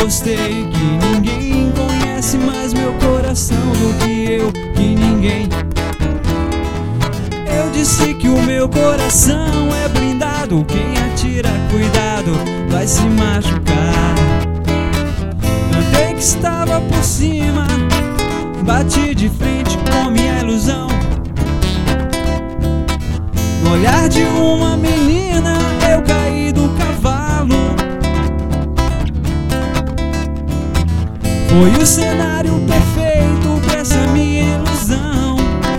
apostei que ninguém conhece mais meu coração do que eu, que ninguém. Eu disse que o meu coração é blindado, quem atira cuidado vai se machucar. Cantei que estava por cima, bati de frente com minha ilusão. No olhar de uma menina eu caí do cavalo. Foi o cenário perfeito pra essa minha ilusão.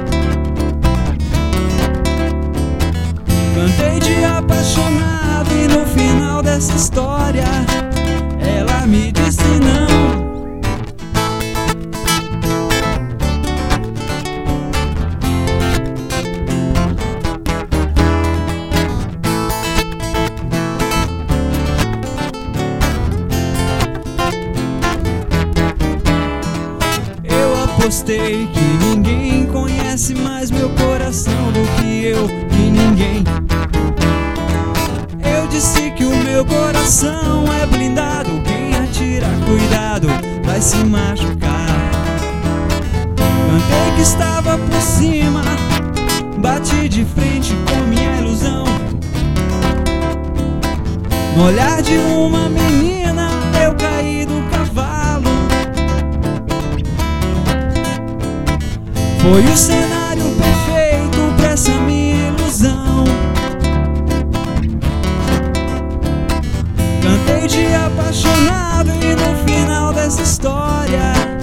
Cantei de apaixonado e no final dessa história ela me disse não. Apostei que ninguém conhece mais meu coração do que eu, que ninguém. Eu disse que o meu coração é blindado, quem atira cuidado vai se machucar. Cantei que estava por cima, bati de frente com minha ilusão. No olhar de uma menina eu caí do cavalo. Foi o cenário perfeito pra essa minha ilusão. Cantei de apaixonado e no final dessa história